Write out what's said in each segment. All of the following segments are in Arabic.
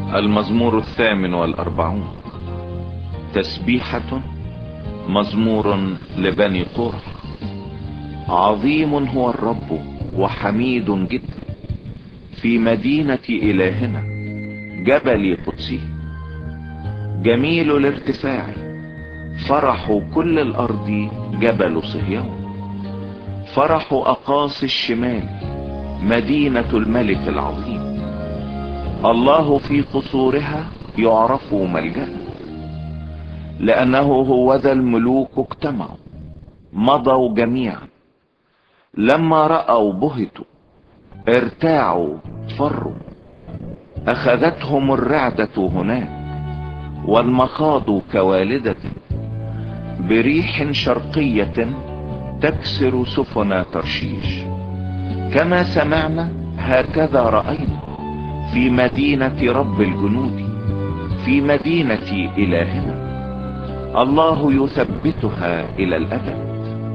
المزمور 48. تسبيحة. مزمور لبني قرح. عظيم هو الرب وحميد جدا في مدينة إلهنا جبل قدسه. جميل الارتفاع فرح كل الأرض جبل صهيون. فرح أقاصي الشمال مدينة الملك العظيم. الله في قصورها يعرف ملجأ، لأنه هو ذا الملوك اجتمعوا مضوا جميعا. لما رأوا بهتوا ارتاعوا فروا. أخذتهم الرعدة هناك والمخاض كوالدة بريح شرقية تكسر سفن ترشيش. كما سمعنا هكذا رأينا في مدينة رب الجنود، في مدينة إلهنا. الله يثبتها إلى الأبد.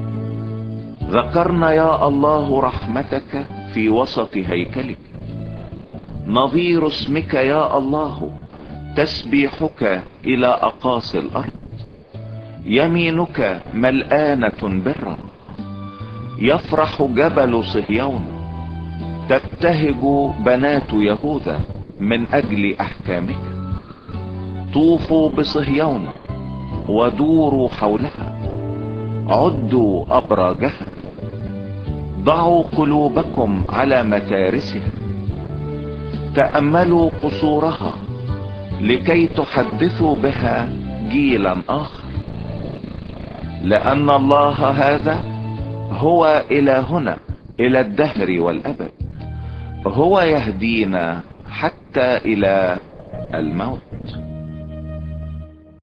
ذكرنا يا الله رحمتك في وسط هيكلك. نظير اسمك يا الله تسبيحك إلى أقاصي الأرض. يمينك ملآنة برا. يفرح جبل صهيون. تبتهج بنات يهوذا من أجل أحكامك. طوفوا بصهيون ودوروا حولها. عدوا أبراجها. ضعوا قلوبكم على متارسها. تأملوا قصورها لكي تحدثوا بها جيلا آخر. لأن الله هذا هو إلهنا إلى الدهر والأبد. هو يهدينا حتى إلى الموت.